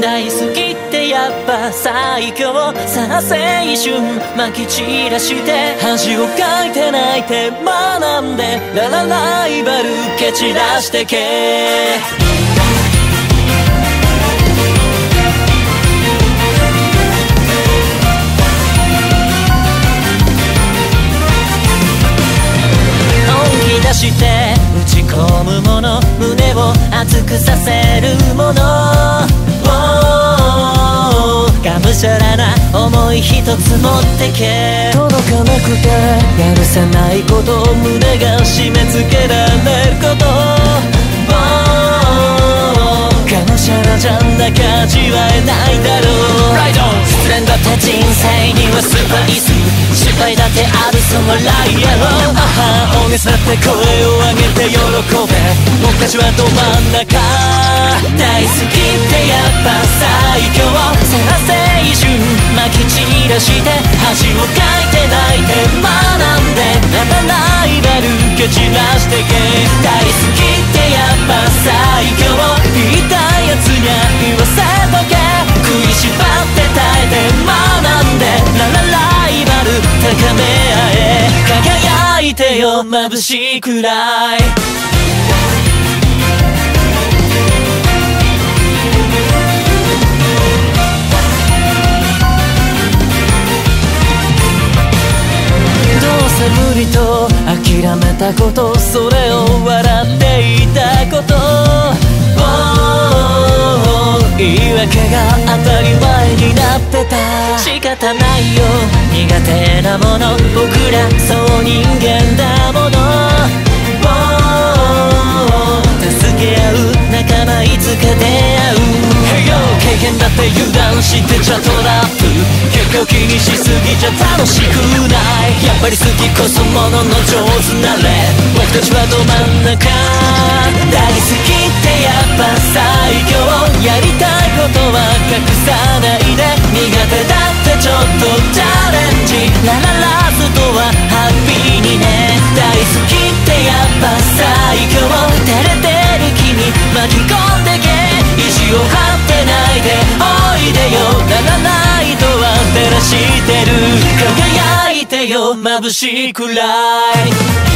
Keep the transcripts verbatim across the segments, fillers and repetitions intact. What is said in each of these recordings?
大好きってやっぱ最強。さあ青春まき散らして恥をかいて泣いて学んでララライバル蹴散らしてけ。出して打ち込むもの、胸を熱くさせるもの、がむしゃらな思い一つ持ってけ。届かなくてやるせないこと、胸が締め付けられること、がむしゃらじゃなきゃ味わえないだろう。ライド失恋だって人生にはスパイス、失敗だってあるそのライヤー。あは大げさって声を上げて喜べ、僕たちはど真ん中。大好きってやっぱ最強。さあ青春まき散らして恥をかいて泣いて学んでララライバル蹴散らしてけ。大好きってやっぱ最強。言いたいやつにゃ言わせとけ。食いしばって耐えて学んでララライバル高め合え。輝いてよ眩しいくらい。どうせ無理と諦めたこと、それを笑っていたこと、言い訳が当たり前になってた。仕方ないよ苦手なもの、僕らそう人間だもの。助け合う仲間いつか出会う。経験だって油断してちゃトラップ、結果を気にしすぎちゃ楽しくない。やっぱり好きこそものの上手なれ。僕たちはど真ん中。大好きってやっぱ最強。やりたいことは隠さないで、苦手だってちょっとチャレンジ。ラララストはハッピーにね。大好きってやっぱ最強。照れてる君巻き込んでけ。意地を張ってないでおいでよ。ララライトは照らしてる。輝いてよ眩しいくらい。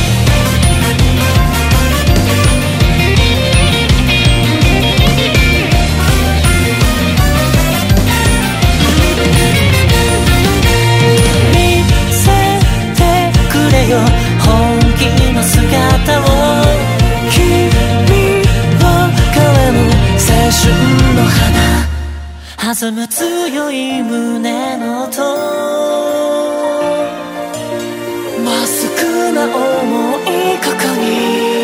本気の姿を、君は変む青春の花、弾む強い胸の音、まっすぐな想いここに。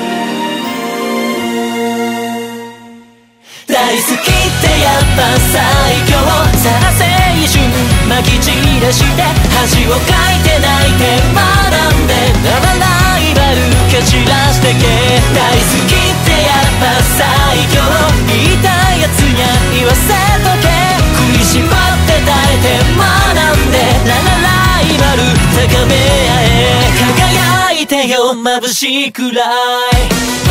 大好きってやっぱ最強。さあ青春まき散らして恥をかいて泣いて学んでララライバル蹴散らしてけ。大好きってやっぱ最強。言いたいやつにゃ言わせとけ。食いしばって耐えて学んでララライバル高め合え。輝いてよ眩しいくらい。